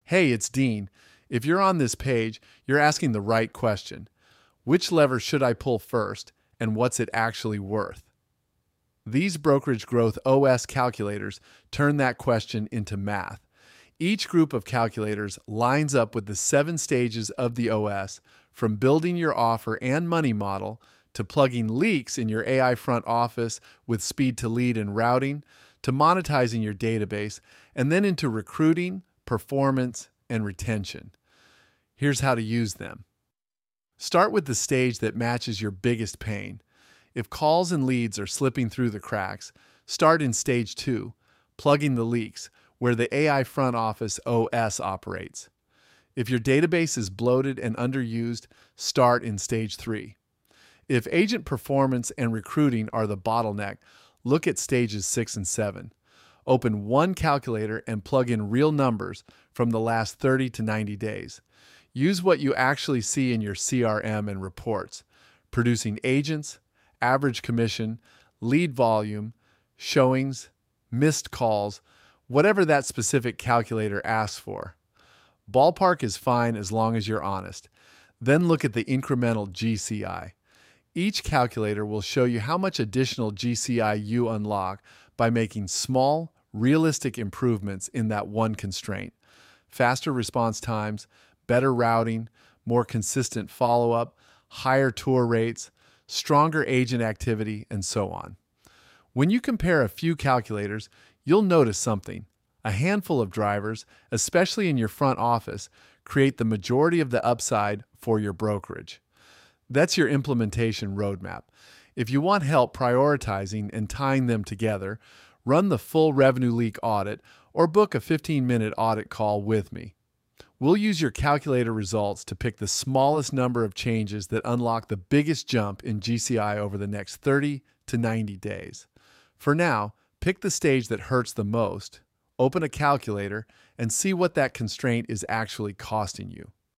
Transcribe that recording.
Hey, it's Dean. If you're on this page, you're asking the right question. Which lever should I pull first, and what's it actually worth? These Brokerage Growth OS calculators turn that question into math. Each group of calculators lines up with the 7 stages of the OS, from building your offer and money model to plugging leaks in your AI front office with speed to lead and routing, to monetizing your database, and then into recruiting, performance, and retention. Here's how to use them. Start with the stage that matches your biggest pain. If calls and leads are slipping through the cracks, start in stage 2, plugging the leaks, where the AI front office OS operates. If your database is bloated and underused, start in stage 3. If agent performance and recruiting are the bottleneck, look at stages 6 and 7. Open one calculator and plug in real numbers from the last 30 to 90 days. Use what you actually see in your CRM and reports: producing agents, average commission, lead volume, showings, missed calls, whatever that specific calculator asks for. Ballpark is fine as long as you're honest. Then look at the incremental GCI. Each calculator will show you how much additional GCI you unlock by making small, realistic improvements in that one constraint: faster response times, better routing, more consistent follow-up, higher tour rates, stronger agent activity, and so on. When you compare a few calculators, you'll notice something. A handful of drivers, especially in your front office, create the majority of the upside for your brokerage. That's your implementation roadmap. If you want help prioritizing and tying them together, run the full revenue leak audit or book a 15-minute audit call with me. We'll use your calculator results to pick the smallest number of changes that unlock the biggest jump in GCI over the next 30 to 90 days. For now, pick the stage that hurts the most, open a calculator, and see what that constraint is actually costing you.